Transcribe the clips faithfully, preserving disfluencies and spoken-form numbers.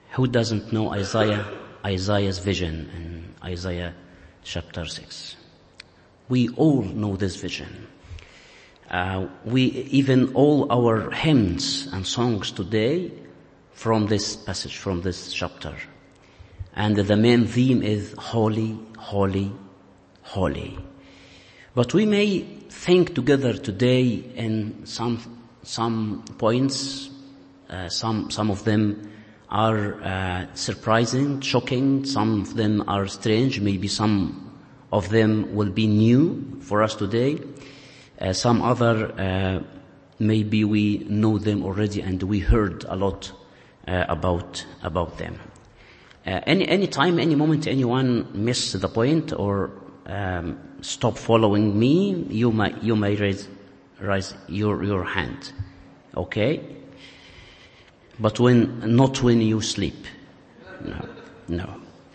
Who doesn't know Isaiah, Isaiah's vision in Isaiah chapter six? We all know this vision. Uh, we, even all our hymns and songs today from this passage, from this chapter. And the main theme is holy, holy, holy. But we may think together today in some, some points, uh, some, some of them are, uh, surprising, shocking, some of them are strange, maybe some of them will be new for us today. Uh, some other, uh, maybe we know them already and we heard a lot, uh, about, about them. Uh, any, any time, any moment anyone miss the point or, um, stop following me, you might, you may raise, raise your, your hand. Okay? But when, not when you sleep. No, no.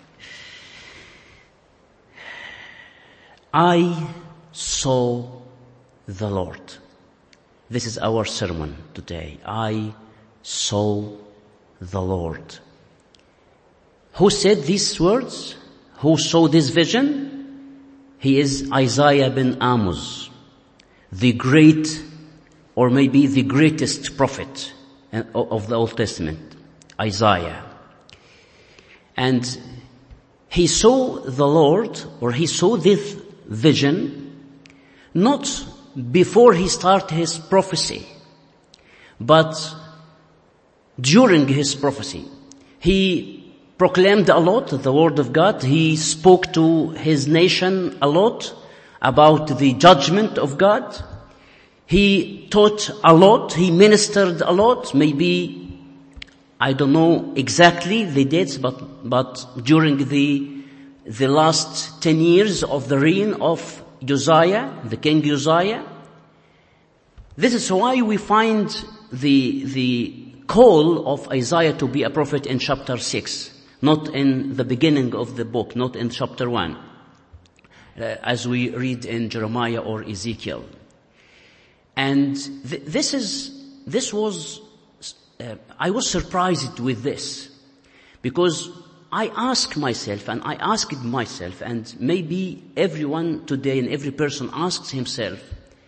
I saw the Lord. This is our sermon today. I saw the Lord. Who said these words? Who saw this vision? He is Isaiah ben Amos, the great, or maybe the greatest prophet of the Old Testament, Isaiah. And he saw the Lord, or he saw this vision, not before he started his prophecy, but during his prophecy. He proclaimed a lot the word of God. He spoke to his nation a lot about the judgment of God. He taught a lot. He ministered a lot. Maybe, I don't know exactly the dates, but, but during the, the last ten years of the reign of Josiah, the King Josiah. This is why we find the, the call of Isaiah to be a prophet in chapter six, not in the beginning of the book, not in chapter one, uh, as we read in Jeremiah or Ezekiel. And th- this is, this was, uh, I was surprised with this, because I ask myself, and I asked myself, and maybe everyone today and every person asks himself,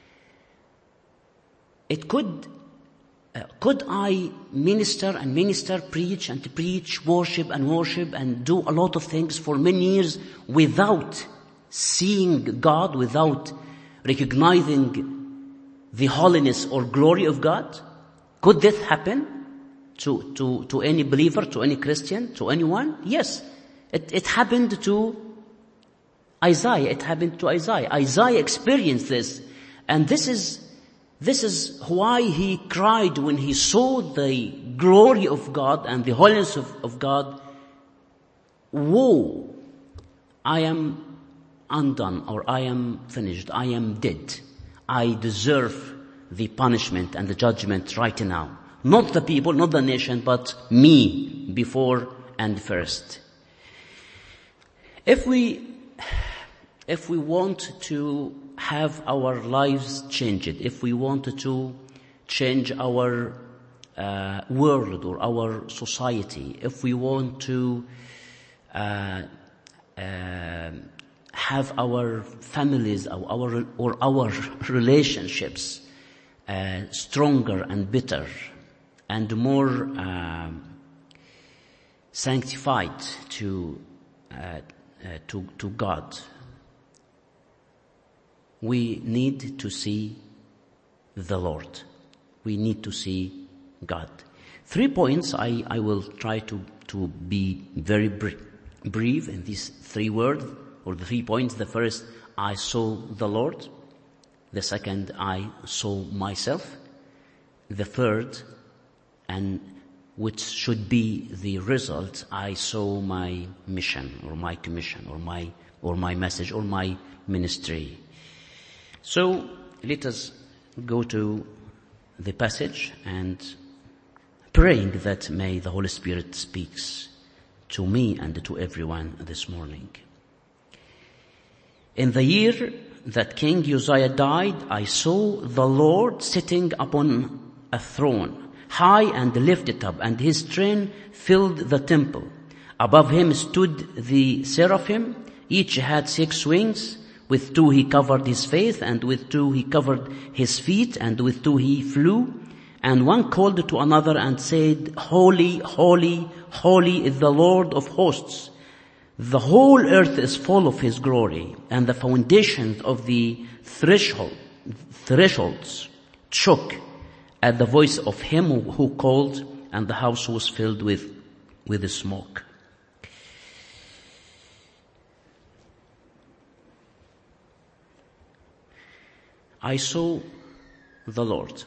it could, uh, could I minister and minister, preach and preach, worship and worship and do a lot of things for many years without seeing God, without recognizing the holiness or glory of God? Could this happen to, to, to any believer, to any Christian, to anyone? Yes. It, it happened to Isaiah. It happened to Isaiah. Isaiah experienced this. And this is, this is why he cried when he saw the glory of God and the holiness of, of God. Woe! I am undone, or I am finished. I am dead. I deserve the punishment and the judgment right now. Not the people, not the nation, but me before and first. If we, if we want to have our lives changed, if we want to change our uh, world or our society, if we want to uh, uh, have our families, or our, or our relationships uh, stronger and better and more uh, sanctified to uh, uh, to to God, we need to see the Lord. We need to see God. Three points. I, I will try to to be very br- brief in these three words. Or the three points. The first, I saw the Lord. The second, I saw myself. The third, and which should be the result, I saw my mission or my commission or my, or my message or my ministry. So let us go to the passage and praying that may the Holy Spirit speaks to me and to everyone this morning. In the year that King Josiah died, I saw the Lord sitting upon a throne, high and lifted up, and his train filled the temple. Above him stood the seraphim. Each had six wings. With two he covered his face, and with two he covered his feet, and with two he flew. And one called to another and said, Holy, holy, holy is the Lord of hosts. The whole earth is full of his glory. And the foundations of the threshold, thresholds shook at the voice of him who called, and the house was filled with, with the smoke. I saw the Lord.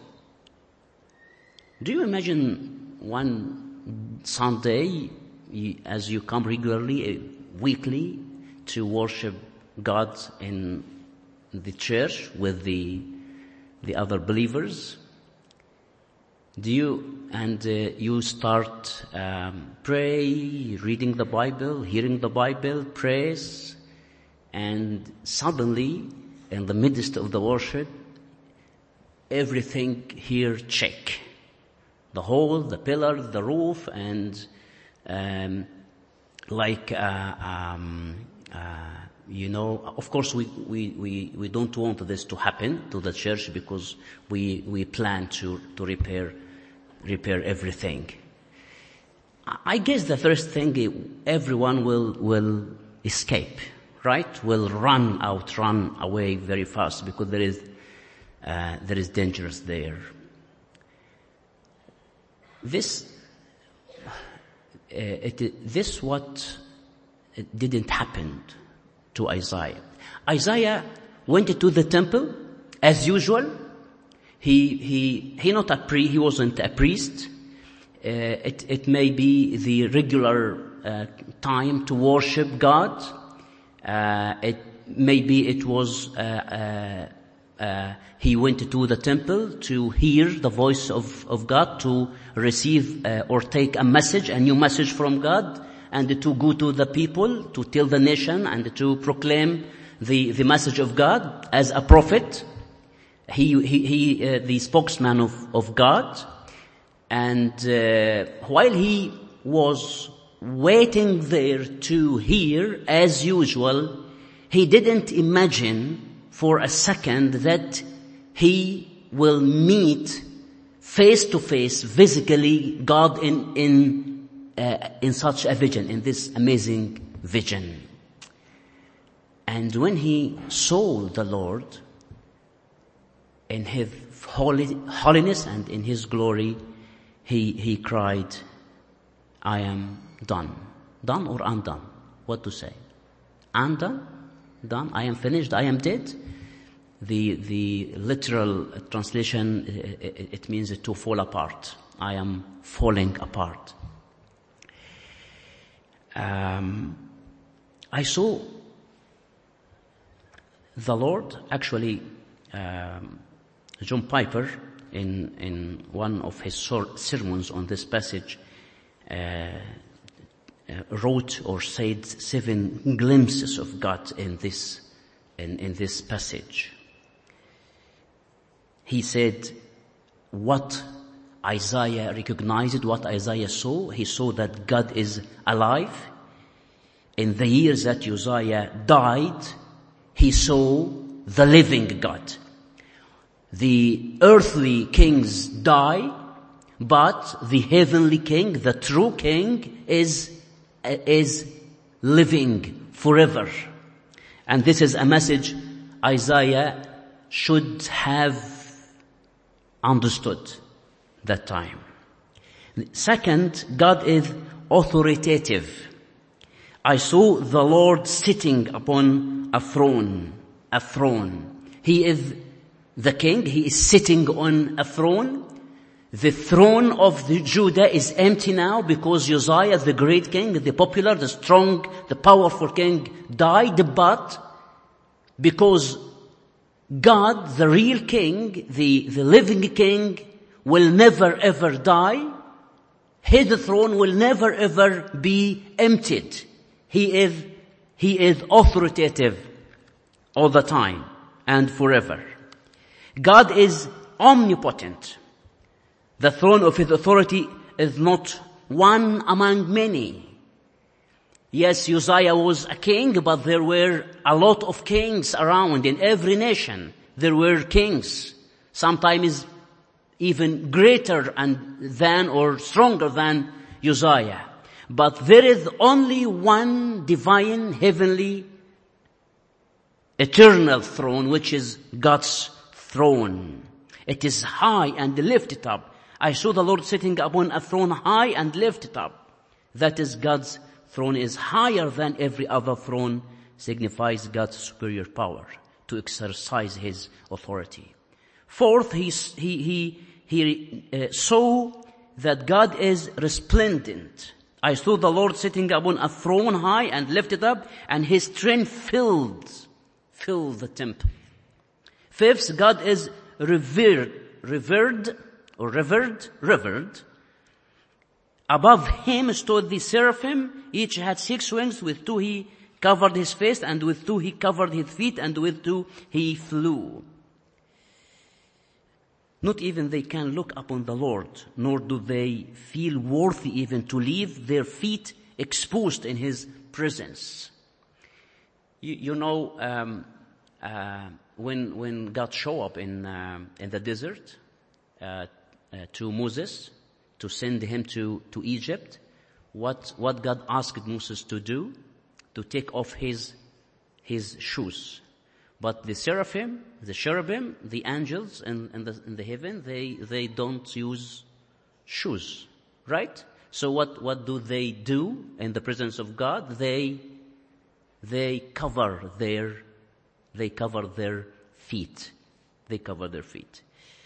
Do you imagine one Sunday, as you come regularly, weekly, to worship God in the church with the the other believers? Do you, and uh, you start um, pray, reading the Bible, hearing the Bible, praise, and suddenly, in the midst of the worship, everything here check. The hole, the pillar, the roof, and um, like, uh, um, uh, you know, of course we, we, we, we don't want this to happen to the church because we, we plan to, to repair, repair everything. I guess the first thing, everyone will, will escape. Right? Will run out, run away very fast because there is, uh, there is dangers there. This, uh, it, this what it didn't happen to Isaiah. Isaiah went to the temple as usual. He, he, he not a pri- he wasn't a priest. Uh, it, it may be the regular, uh, time to worship God. Uh, it, maybe it was, uh, uh, uh, he went to the temple to hear the voice of, of God, to receive, uh, or take a message, a new message from God, and to go to the people, to tell the nation, and to proclaim the, the message of God as a prophet. He, he, he, uh, the spokesman of, of God. And, uh, while he was waiting there to hear, as usual, he didn't imagine for a second that he will meet face to face, physically, God in in uh, in such a vision, in this amazing vision. And when he saw the Lord in his holy, holiness and in his glory, he he cried, I am done. Done or undone? What to say? Undone? Done? I am finished? I am dead? The, the literal translation, it, it means to fall apart. I am falling apart. Um, I saw the Lord, actually, um, John Piper, in, in one of his sermons on this passage, uh, Uh, wrote or said seven glimpses of God in this, in, in this passage. He said what Isaiah recognized, what Isaiah saw. He saw that God is alive. In the years that Uzziah died, he saw the living God. The earthly kings die, but the heavenly king, the true king, is is living forever. And this is a message Isaiah should have understood that time. Second, God is authoritative. I saw the Lord sitting upon a throne, a throne. He is the king, he is sitting on a throne. The throne of the Judah is empty now because Uzziah, the great king, the popular, the strong, the powerful king, died, but because God, the real king, the, the living king, will never ever die, his throne will never ever be emptied. He is, he is authoritative all the time and forever. God is omnipotent. The throne of his authority is not one among many. Yes, Uzziah was a king, but there were a lot of kings around. In every nation there were kings, sometimes even greater and than or stronger than Uzziah. But there is only one divine, heavenly, eternal throne, which is God's throne. It is high and lifted up. I saw the Lord sitting upon a throne high and lifted up. That is God's throne is higher than every other throne, signifies God's superior power to exercise his authority. Fourth, he, he, he, he uh, saw that God is resplendent. I saw the Lord sitting upon a throne high and lifted up, and his train filled, filled the temple. Fifth, God is revered, revered, or revered, revered. Above him stood the seraphim. Each had six wings. With two he covered his face, and with two he covered his feet, and with two he flew. Not even they can look upon the Lord, nor do they feel worthy even to leave their feet exposed in his presence. You, you know, um, uh, when when God showed up in uh, in the desert uh, uh, to Moses to send him to to Egypt, what what God asked Moses to do, to take off his his shoes. But the seraphim, the cherubim, the angels in, in, the, in the heaven, they, they don't use shoes, right? So what, what do they do in the presence of God? They, they cover their, they cover their feet. They cover their feet.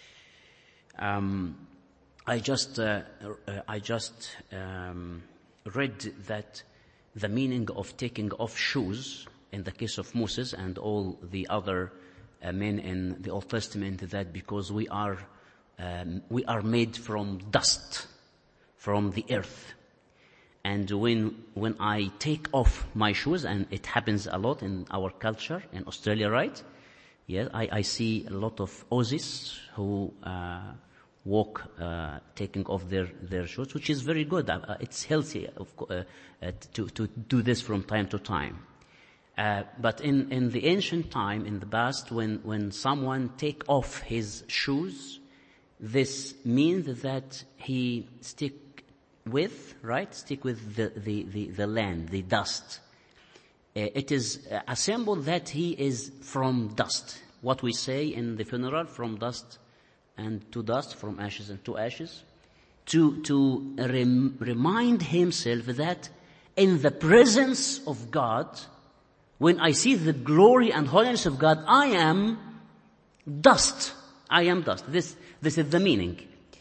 Um, I just, uh, uh, I just, um, read that the meaning of taking off shoes in the case of Moses and all the other uh, men in the Old Testament, that because we are um, we are made from dust, from the earth, and when when I take off my shoes, and it happens a lot in our culture in Australia, right? Yeah, I, I see a lot of Aussies who uh, walk uh, taking off their their shoes, which is very good. Uh, it's healthy of, uh, uh, to to do this from time to time. Uh, but in, in the ancient time, in the past, when, when someone take off his shoes, this means that he stick with, right, stick with the, the, the, the land, the dust. Uh, it is a symbol that he is from dust. What we say in the funeral, from dust and to dust, from ashes and to ashes. To, to rem, remind himself that in the presence of God, when I see the glory and holiness of God, I am dust. I am dust. This, this is the meaning.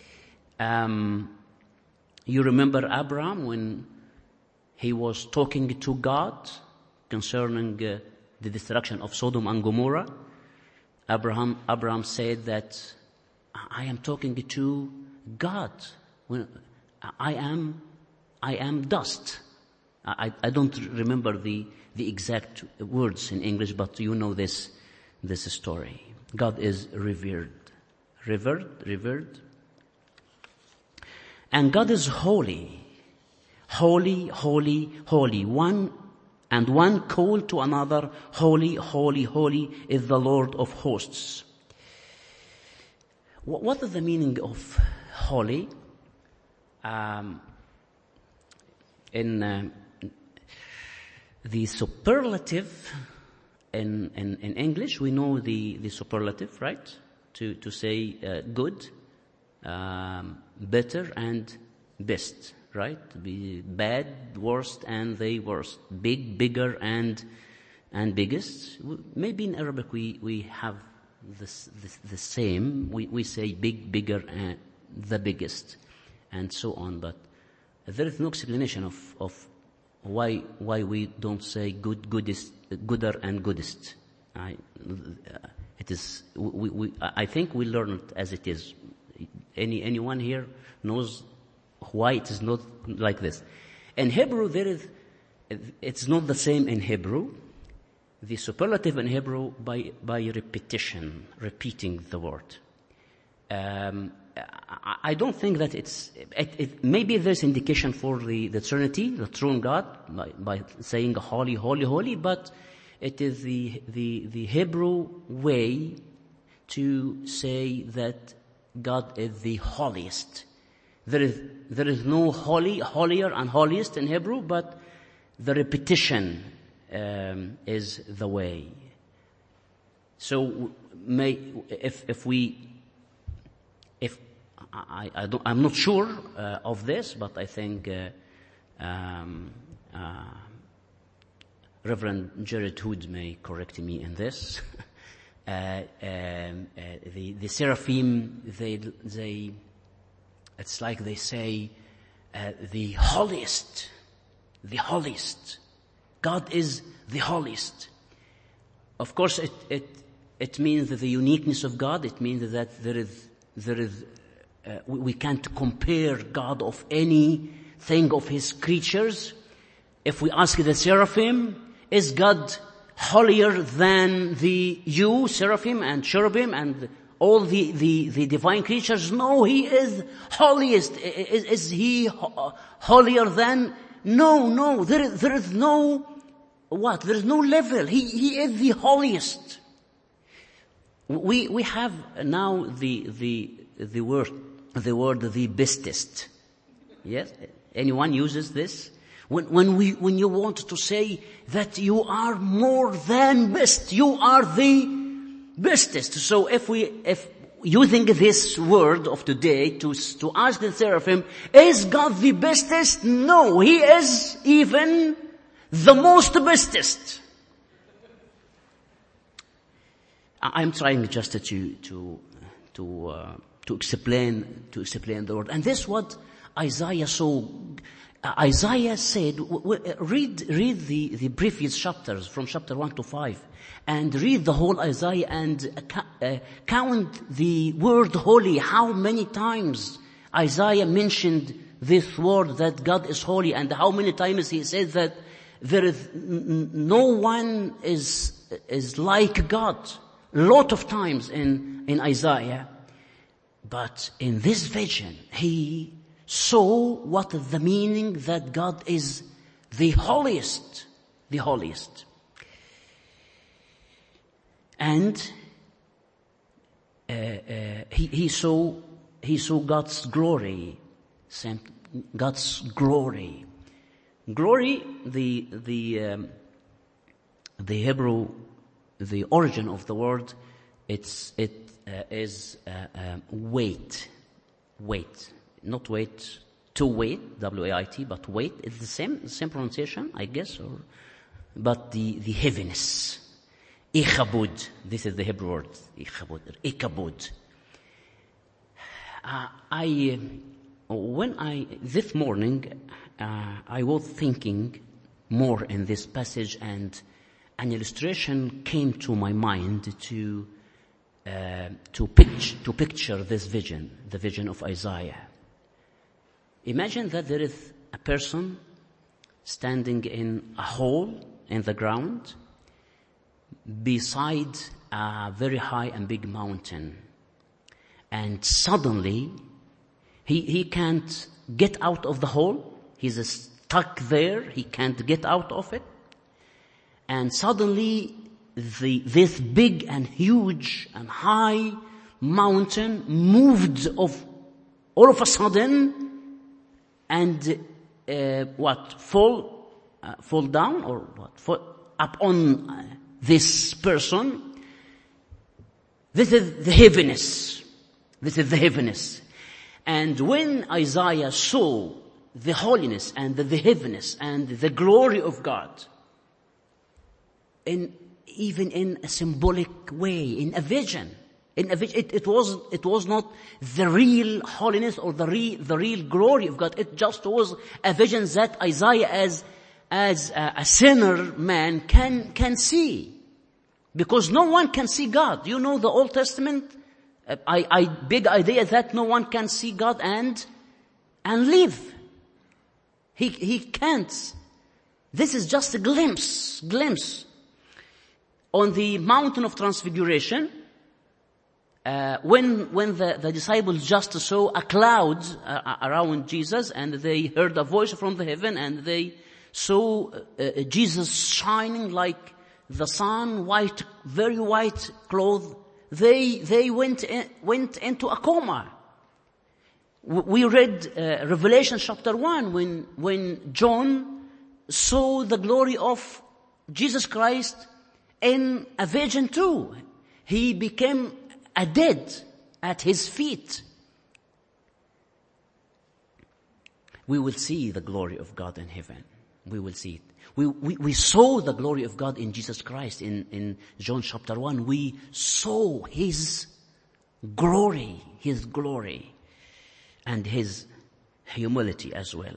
Um, you remember Abraham when he was talking to God concerning uh, the destruction of Sodom and Gomorrah. Abraham, Abraham said that I am talking to God. When I am, I am dust. I, I don't remember the the exact words in English, but you know this, this story. God is revered. Revered, revered. And God is holy. Holy, holy, holy. One and one call to another, holy, holy, holy is the Lord of hosts. What is the meaning of holy? Um, in, uh, The superlative in, in, in English, we know the, the superlative, right? To, to say uh, good, um, better, and best, right? Be bad, worst, and the worst. Big, bigger, and and biggest. Maybe in Arabic we, we have this, this the same. We, we say big, bigger, and the biggest, and so on. But there is no explanation of, of Why why we don't say good, goodest, gooder, and goodest? I, uh, it is. We, we, I think we learn it as it is. Any anyone here knows why it is not like this? In Hebrew, there is. It's not the same in Hebrew. The superlative in Hebrew by by repetition, repeating the word. Um, I, I don't think that it's, it, it, maybe there's indication for the, the Trinity, the true God, by, by saying holy, holy, holy, but it is the, the, the Hebrew way to say that God is the holiest. There is, there is no holy, holier and holiest in Hebrew, but the repetition um, is the way. So, may, if if we, if I, I don't, I'm not sure uh, of this, but I think uh, um, uh, Reverend Jared Hood may correct me in this. uh, um, uh, the the seraphim, they they, it's like they say, uh, the holiest, the holiest. God is the holiest. Of course, it it. It means that the uniqueness of God. It means that there is, there is, uh, we, we can't compare God of anything of His creatures. If we ask the seraphim, is God holier than the you, seraphim and cherubim and all the, the, the divine creatures? No, He is holiest. Is, is He ho- holier than? No, no. There is, there is no, what? There is no level. He, He is the holiest. We, we have now the, the, the word, the word the bestest. Yes? Anyone uses this? When, when we, when you want to say that you are more than best, you are the bestest. So if we, if using this word of today to, to ask the seraphim, is God the bestest? No, He is even the most bestest. I'm trying just to to to uh, to explain to explain the word, and this is what Isaiah saw. Uh, Isaiah said, w- w- read read the the previous chapters from chapter one to five, and read the whole Isaiah and uh, uh, count the word holy. How many times Isaiah mentioned this word that God is holy, and how many times he said that there is n- no one is is like God. Lot of times in, in Isaiah. But in this vision, he saw what is the meaning that God is the holiest, the holiest. And, uh, uh, he, he saw, he saw God's glory, God's glory. Glory, the, the, um, the Hebrew The origin of the word, it's, it uh, is uh, um, weight, weight, not weight, to weight, W A I T, but weight. It's the same, the same pronunciation, I guess, or, but the, the heaviness. Ichabod, this is the Hebrew word, Ichabod, Ichabod. Uh, I, uh, when I, this morning, uh, I was thinking more in this passage, and an illustration came to my mind to uh, to picture to picture this vision, the vision of Isaiah. Imagine that there is a person standing in a hole in the ground beside a very high and big mountain, and suddenly he he can't get out of the hole. He's stuck there. He can't get out of it. And suddenly, the, this big and huge and high mountain moved of all of a sudden, and uh, what fall uh, fall down or what fall up on uh, this person. This is the heaviness. This is the heaviness. And when Isaiah saw the holiness and the, the heaviness and the glory of God, in even in a symbolic way, in a vision. In a vision, it, it was it was not the real holiness or the real the real glory of God. It just was a vision that Isaiah, as as a, a sinner man, can can see, because no one can see God. You know the Old Testament. I, I big idea that no one can see God and and live. He he can't. This is just a glimpse, glimpse. On the mountain of transfiguration, Uh, when, when the, the disciples just saw a cloud uh, around Jesus, and they heard a voice from the heaven, and they saw uh, Jesus shining like the sun, white, very white cloth, they, they went, in, went into a coma. We read uh, Revelation chapter one when, when John saw the glory of Jesus Christ in a vision too. He became a dead at his feet. We will see the glory of God in heaven. We will see it. We, we, we saw the glory of God in Jesus Christ in, in John chapter one. We saw his glory, his glory, and his humility as well.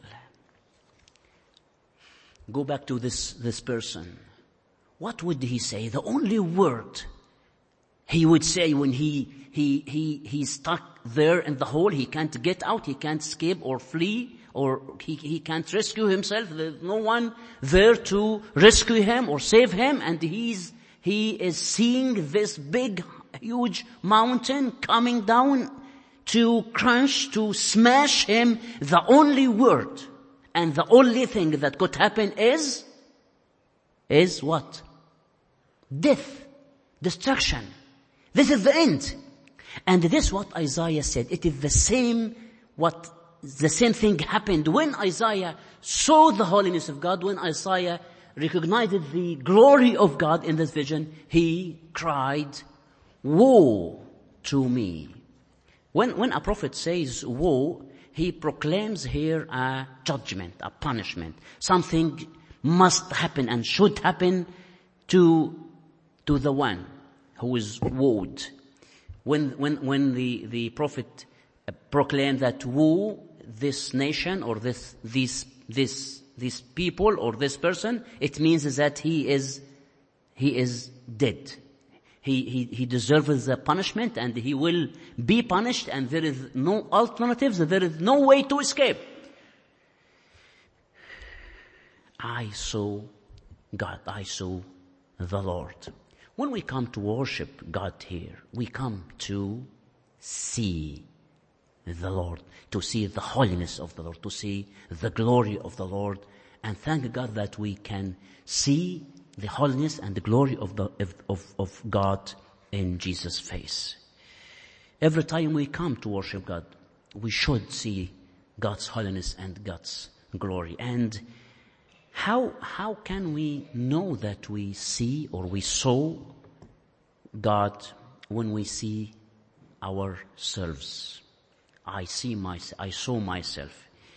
Go back to this, this person. What would he say? The only word he would say when he, he, he, he's stuck there in the hole, he can't get out, he can't escape or flee, or he, he can't rescue himself. There's no one there to rescue him or save him, and he's, he is seeing this big, huge mountain coming down to crunch, to smash him. The only word and the only thing that could happen is, is what? Death, destruction. This is the end. And this is what Isaiah said. It is the same, what, the same thing happened when Isaiah saw the holiness of God, when Isaiah recognized the glory of God in this vision, he cried, woe to me. When, when a prophet says woe, he proclaims here a judgment, a punishment. Something must happen and should happen to, to the one who is woed. When, when, when the, the prophet proclaimed that woe, this nation or this, this, this, this people or this person, it means that he is, he is dead. He, he, he deserves the punishment and he will be punished, and there is no alternatives, there is no way to escape. I saw God, I saw the Lord. When we come to worship God here, we come to see the Lord, to see the holiness of the Lord, to see the glory of the Lord, and thank God that we can see the holiness and the glory of the of, of God in Jesus' face. Every time we come to worship God, we should see God's holiness and God's glory. And How, how can we know that we see or we saw God when we see ourselves? I see my, I saw myself.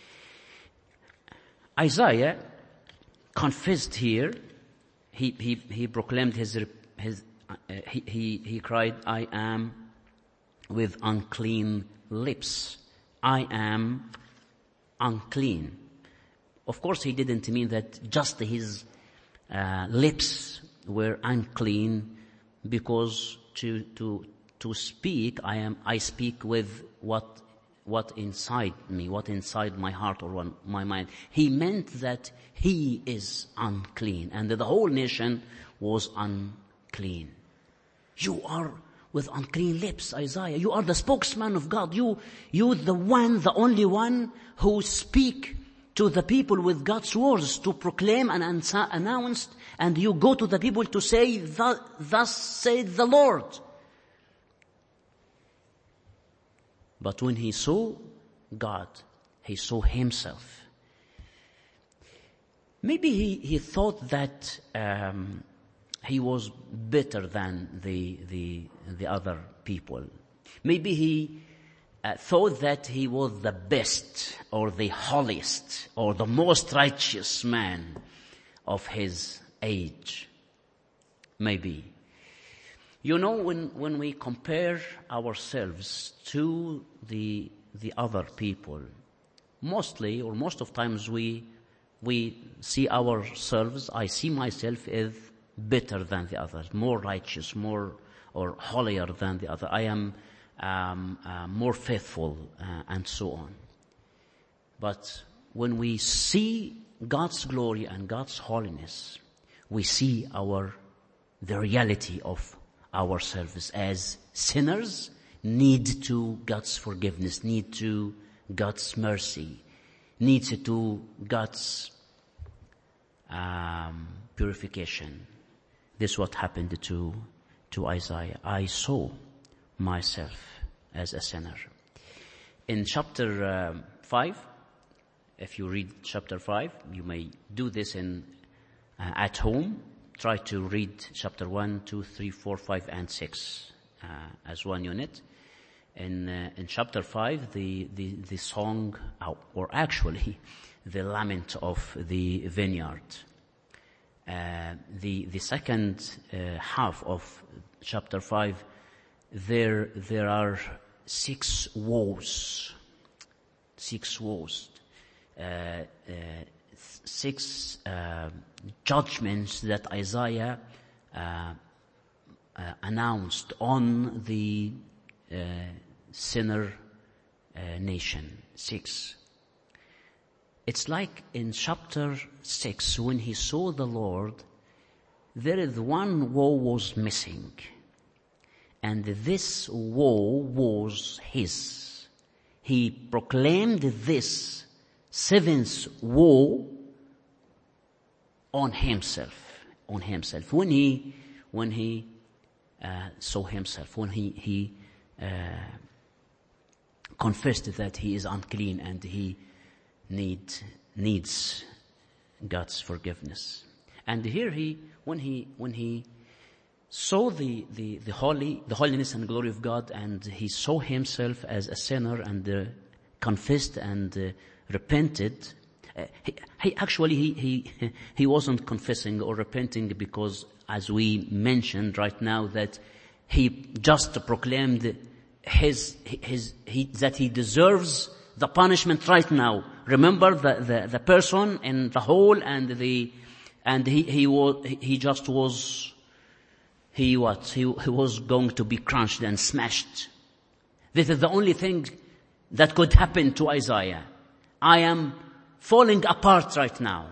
Isaiah confessed here. He, he, he proclaimed his, his, uh, he, he, he cried, I am with unclean lips. I am unclean. Of course, he didn't mean that just his uh, lips were unclean, because to to to speak, I am I speak with what what inside me, what inside my heart or one, my mind. He meant that he is unclean, and that the whole nation was unclean. You are with unclean lips, Isaiah. You are the spokesman of God. You you the one, the only one who speak to the people with God's words, to proclaim and announce, and you go to the people to say, thus said the Lord. But when he saw God, he saw himself. Maybe he, he thought that um, he was better than the the the other people. Maybe he Uh, thought that he was the best or the holiest or the most righteous man of his age. Maybe. You know, when, when we compare ourselves to the, the other people, mostly or most of times we, we see ourselves, I see myself as better than the others, more righteous, more or holier than the other. I am Um, uh, more faithful, uh, and so on. But when we see God's glory and God's holiness, we see our the reality of ourselves as sinners, need to God's forgiveness, need to God's mercy, needs to God's um, purification. This is what happened to, to Isaiah. I saw myself as a sinner. In chapter um, five, if you read chapter five, you may do this in uh, at home. Try to read chapter one, two, three, four, five, and six uh, as one unit. In uh, in chapter five, the the the song, uh, or actually, the lament of the vineyard. Uh, the the second uh, half of chapter five, there there are six woes, six woes, uh, uh, six uh, judgments that Isaiah uh, uh, announced on the uh, sinner uh, nation. Six. It's like in chapter six, when he saw the Lord, there is one woe was missing. And this woe was his. He proclaimed this seventh woe on himself, on himself. When he, when he uh, saw himself, when he, he uh, confessed that he is unclean and he need, needs God's forgiveness. And here he, when he, when he saw the, the, the holy, the holiness and glory of God, and he saw himself as a sinner and uh, confessed and uh, repented, uh, he, he actually, he, he, he wasn't confessing or repenting because, as we mentioned right now, that he just proclaimed his, his, he, that he deserves the punishment right now. Remember the, the, the person in the hole, and the, and he, he was, he just was, he what? He, he was going to be crunched and smashed. This is the only thing that could happen to Isaiah. I am falling apart right now.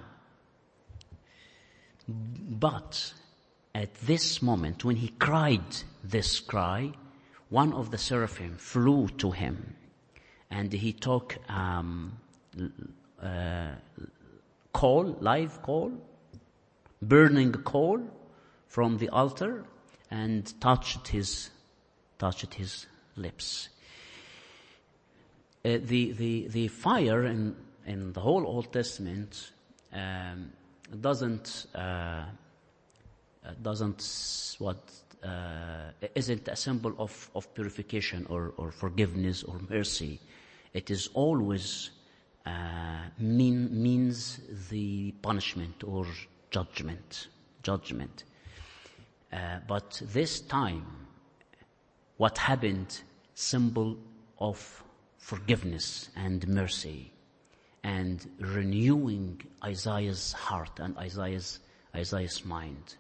But at this moment, when he cried this cry, one of the seraphim flew to him, and he took um, uh, coal, live coal, burning coal from the altar, and touched his touched his lips. Uh, the the the fire in in the whole Old Testament um, doesn't uh, doesn't what uh, isn't a symbol of of purification or or forgiveness or mercy. It is always uh, mean means the punishment or judgment judgment. Uh, but this time, what happened, symbol of forgiveness and mercy, and renewing Isaiah's heart and Isaiah's Isaiah's mind.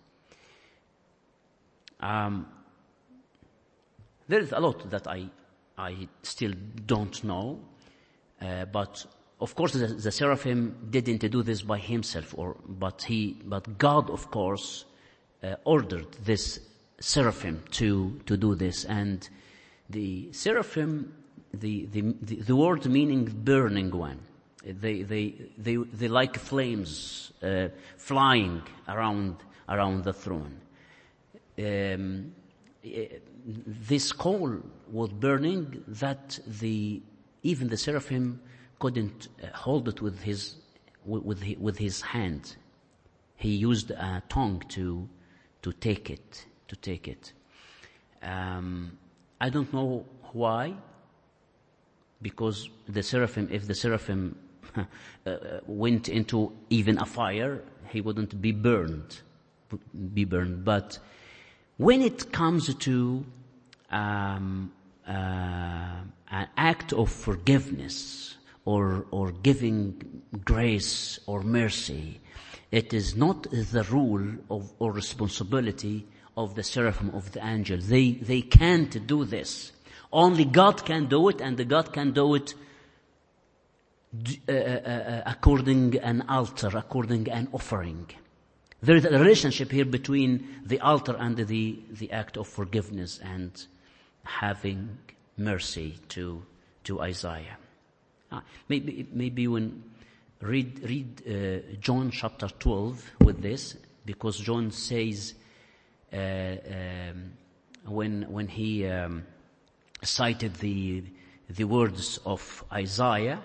Um, there is a lot that I I still don't know, uh, but of course the, the seraphim didn't do this by himself, or but he but God, of course, uh, ordered this seraphim to to do this. And the seraphim, the the the, the word meaning burning one, they they they they like flames uh, flying around around the throne. Um, this coal was burning that the even the seraphim couldn't uh, hold it with his with his, with his hand. He used a tongue to to take it to take it. Um, I don't know why, because the seraphim, if the seraphim uh, went into even a fire, he wouldn't be burned, be burned. But when it comes to um, uh, an act of forgiveness or or giving grace or mercy, it is not the rule of or responsibility of the seraphim, of the angel. They they can't do this. Only God can do it, and the God can do it uh, uh, according an altar, according an offering. There is a relationship here between the altar and the, the act of forgiveness and having mercy to to Isaiah. Uh, maybe maybe when read read uh, John chapter twelve with this, because John says uh, um, when when he um, cited the the words of Isaiah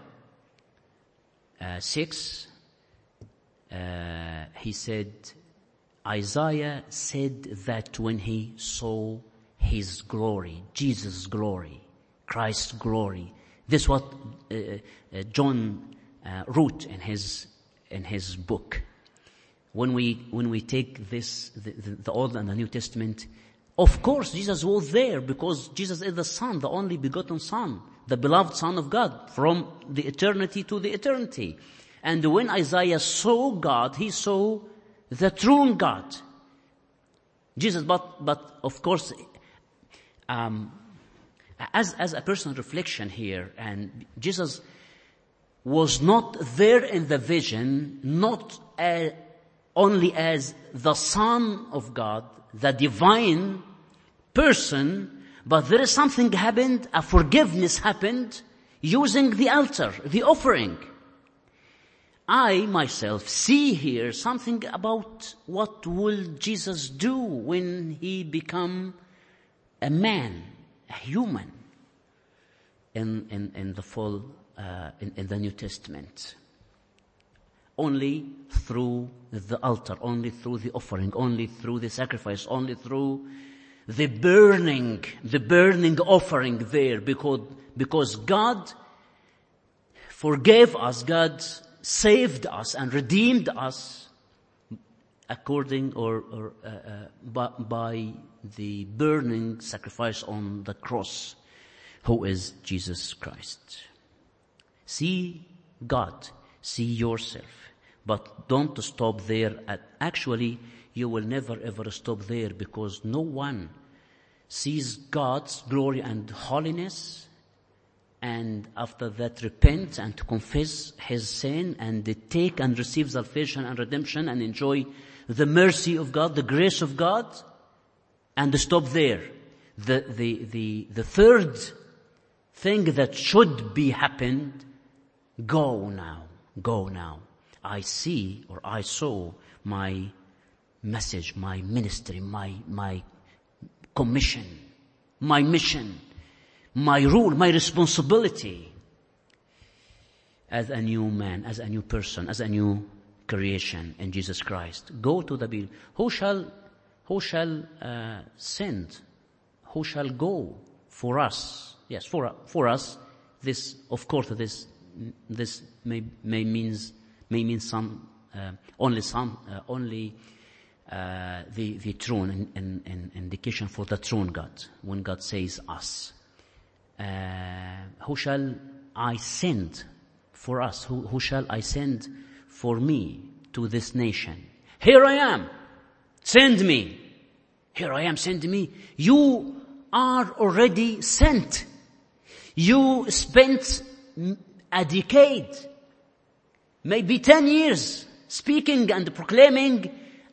uh, six, uh, he said, Isaiah said that when he saw his glory, Jesus' glory, Christ's glory. This is what uh, uh, John uh, wrote in his in his book. When we when we take this the, the, the Old and the New Testament, of course Jesus was there because Jesus is the Son, the only begotten Son, the beloved Son of God from the eternity to the eternity. And when Isaiah saw God, he saw the true God, Jesus. But but of course, um, as as a personal reflection here, and Jesus was not there in the vision, not uh, only as the Son of God, the divine person, but there is something happened, a forgiveness happened using the altar, the offering. I myself see here something about what will Jesus do when he become a man, a human, in in, in the full uh, in, in the New Testament. Only through the altar, only through the offering, only through the sacrifice, only through the burning, the burning offering there, because because God forgave us, God saved us and redeemed us according or, or uh, uh, by, by the burning sacrifice on the cross, who is Jesus Christ. See God, see yourself, but don't stop there. At, actually, you will never ever stop there, because no one sees God's glory and holiness and after that repent and confess his sin and take and receive salvation and redemption and enjoy the mercy of God, the grace of God, and stop there. The, the, the, the third thing that should be happened, go now, go now. I see or I saw my message, my ministry, my, my commission, my mission, my rule, my responsibility as a new man, as a new person, as a new creation in Jesus Christ. Go to the building. Who shall, who shall uh, send? Who shall go for us? Yes, for for us. This, of course, this this may may means may mean some uh, only some uh, only uh, the the throne in, in, in indication for the throne God. When God says us. Uh, who shall I send for us? Who, who shall I send for me to this nation? Here I am. Send me. Here I am. Send me. You are already sent. You spent a decade, maybe ten years, speaking and proclaiming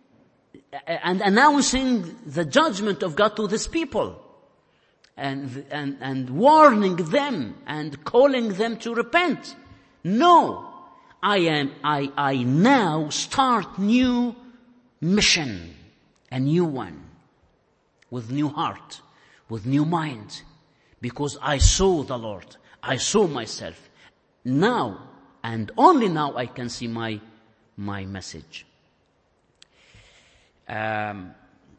and announcing the judgment of God to this people. And, and, and warning them and calling them to repent. No, I am, I, I now start new mission, a new one, with new heart, with new mind, because I saw the Lord, I saw myself. Now, and only now I can see my, my message. Um,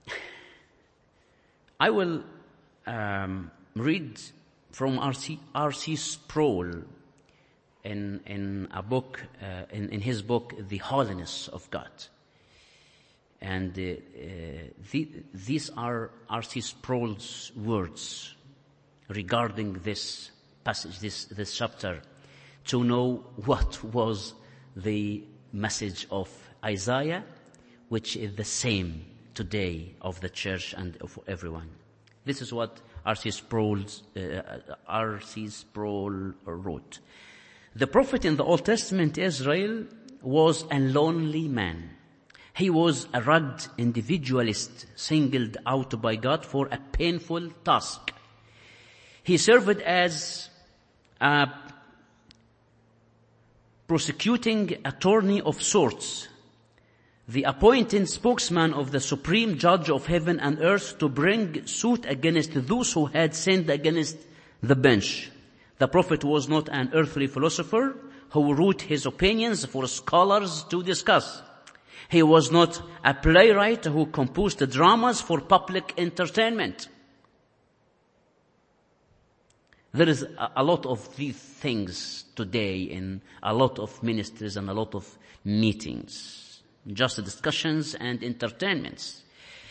I will, Um, read from R C R C Sproul in in a book uh, in, in his book The Holiness of God, and uh, uh, the, these are R C Sproul's words regarding this passage, this this chapter, to know what was the message of Isaiah, which is the same today of the church and of everyone. This is what R C Sproul, uh, R C Sproul wrote. The prophet in the Old Testament Israel was a lonely man. He was a rugged individualist, singled out by God for a painful task. He served as a prosecuting attorney of sorts, the appointed spokesman of the supreme judge of heaven and earth to bring suit against those who had sinned against the bench. The prophet was not an earthly philosopher who wrote his opinions for scholars to discuss. He was not a playwright who composed dramas for public entertainment. There is a lot of these things today in a lot of ministries and a lot of meetings, just discussions and entertainments.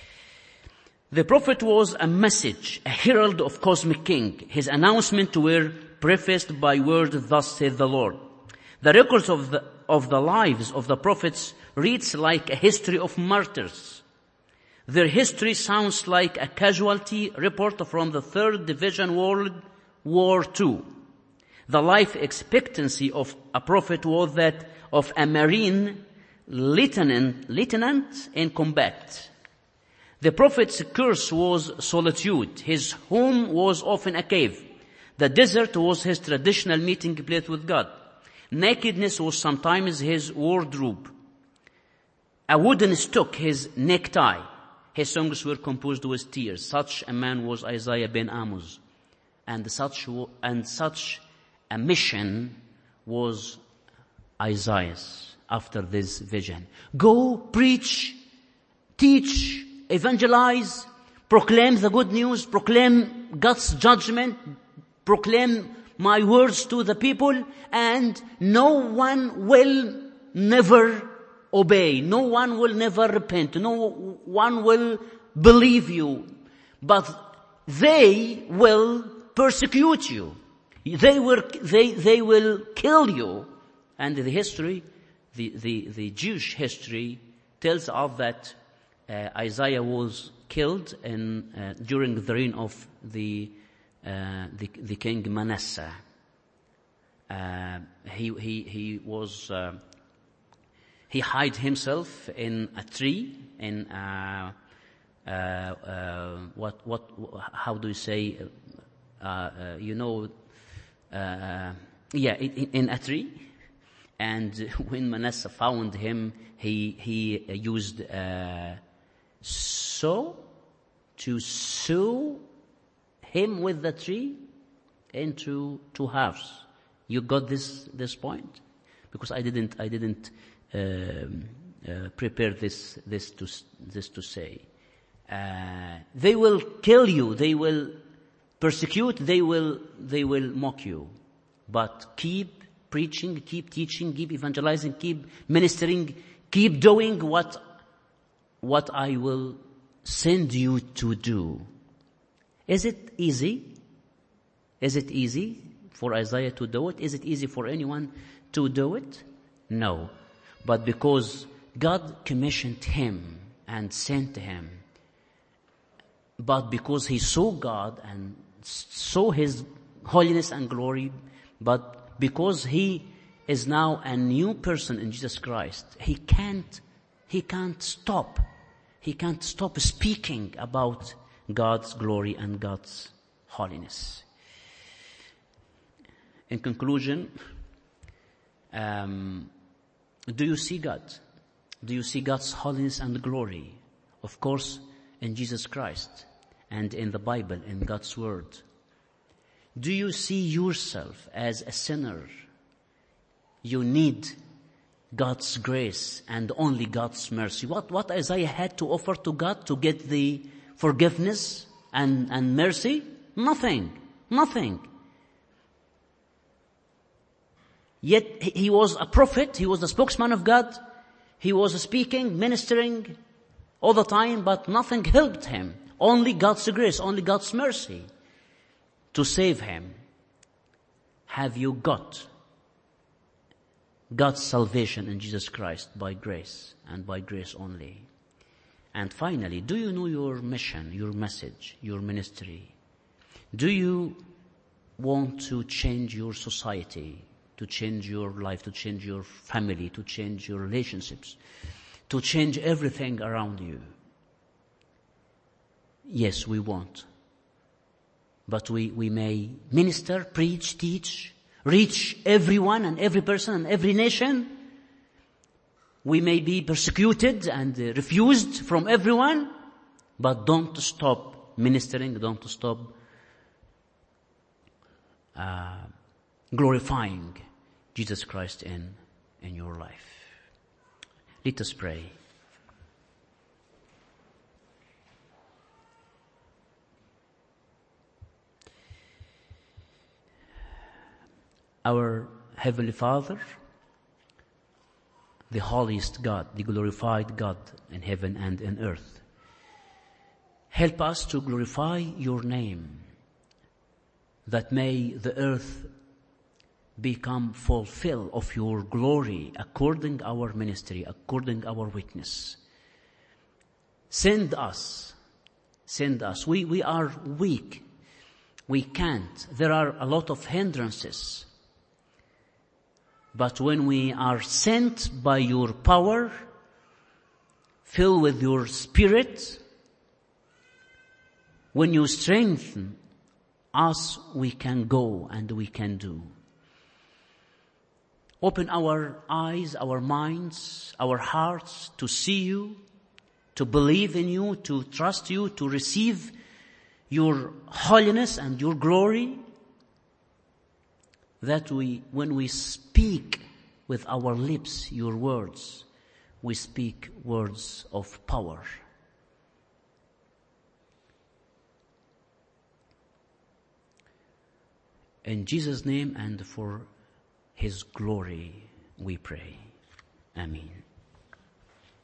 The prophet was a message, a herald of cosmic king. His announcements were prefaced by word, thus saith the Lord. The records of the, of the lives of the prophets reads like a history of martyrs. Their history sounds like a casualty report from the third Division World War Two. The life expectancy of a prophet was that of a Marine lieutenant, lieutenant in combat. The prophet's curse was solitude. His home was often a cave. The desert was his traditional meeting place with God. Nakedness was sometimes his wardrobe. A wooden stick, his necktie. His songs were composed with tears. Such a man was Isaiah ben Amos. And such, and such a mission was Isaiah's after this vision. Go, preach, teach, evangelize, proclaim the good news, proclaim God's judgment, proclaim my words to the people, and no one will never obey. No one will never repent. No one will believe you. But they will persecute you. They will, they, they will kill you. And the history, the, the, the Jewish history tells us that uh, Isaiah was killed in, uh, during the reign of the, uh, the, the king Manasseh. Uh, he, he, he was, uh, he hid himself in a tree, in, uh, uh, uh, what, what, how do you say, uh, uh, you know, uh, yeah, in, in a tree. And when Manasseh found him, he, he used, uh, saw to sew him with the tree into two halves. You got this, this point? Because I didn't, I didn't, um, uh, prepare this, this to, this to say. Uh, they will kill you, they will persecute, they will, they will mock you. But keep preaching, keep teaching, keep evangelizing, keep ministering, keep doing what, what I will send you to do. Is it easy? Is it easy for Isaiah to do it? Is it easy for anyone to do it? No. But because God commissioned him and sent him, but because he saw God and saw his holiness and glory, but because he is now a new person in Jesus Christ, he can't, he can't stop. He can't stop speaking about God's glory and God's holiness. In conclusion, um, do you see God? Do you see God's holiness and glory? Of course, in Jesus Christ and in the Bible, in God's Word. Do you see yourself as a sinner? You need God's grace and only God's mercy. What, what Isaiah had to offer to God to get the forgiveness and, and mercy? Nothing. Nothing. Yet he was a prophet, he was the spokesman of God, he was speaking, ministering all the time, but nothing helped him. Only God's grace, only God's mercy to save him. Have you got God's salvation in Jesus Christ by grace and by grace only? And finally, do you know your mission, your message, your ministry? Do you want to change your society, to change your life, to change your family, to change your relationships, to change everything around you? Yes, we want. but we, we may minister, preach, teach, reach everyone and every person and every nation. We may be persecuted and uh, refused from everyone, but don't stop ministering, don't stop uh, glorifying Jesus Christ in, in your life. Let us pray. Our Heavenly Father, the holiest God, the glorified God in heaven and in earth, help us to glorify your name, that may the earth become fulfill of your glory according our ministry, according our witness. Send us, send us. We, we are weak. We can't. There are a lot of hindrances. But when we are sent by your power, filled with your Spirit, when you strengthen us, we can go and we can do. Open our eyes, our minds, our hearts to see you, to believe in you, to trust you, to receive your holiness and your glory, that we, when we speak with our lips your words, we speak words of power. In Jesus' name and for His glory we pray. Amen.